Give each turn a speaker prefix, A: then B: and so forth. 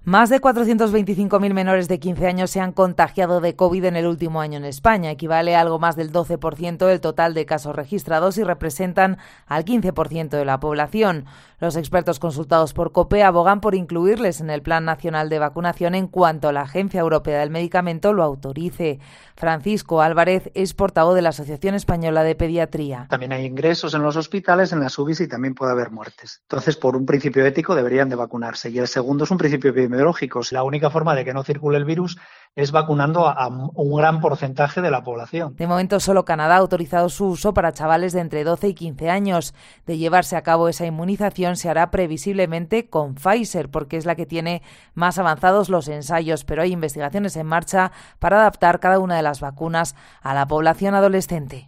A: Más de 425.000 menores de 15 años se han contagiado de COVID en el último año en España. Equivale a algo más del 12% del total de casos registrados y representan al 15% de la población. Los expertos consultados por COPE abogan por incluirles en el Plan Nacional de Vacunación en cuanto la Agencia Europea del Medicamento lo autorice. Francisco Álvarez es portavoz de la Asociación Española de Pediatría.
B: También hay ingresos en los hospitales, en las UBIs y también puede haber muertes. Entonces, por un principio ético deberían de vacunarse. Y el segundo es un principio epidemiológico. La única forma de que no circule el virus es vacunando a un gran porcentaje de la población.
A: De momento, solo Canadá ha autorizado su uso para chavales de entre 12 y 15 años. De llevarse a cabo esa inmunización, se hará previsiblemente con Pfizer, porque es la que tiene más avanzados los ensayos, pero hay investigaciones en marcha para adaptar cada una de las vacunas a la población adolescente.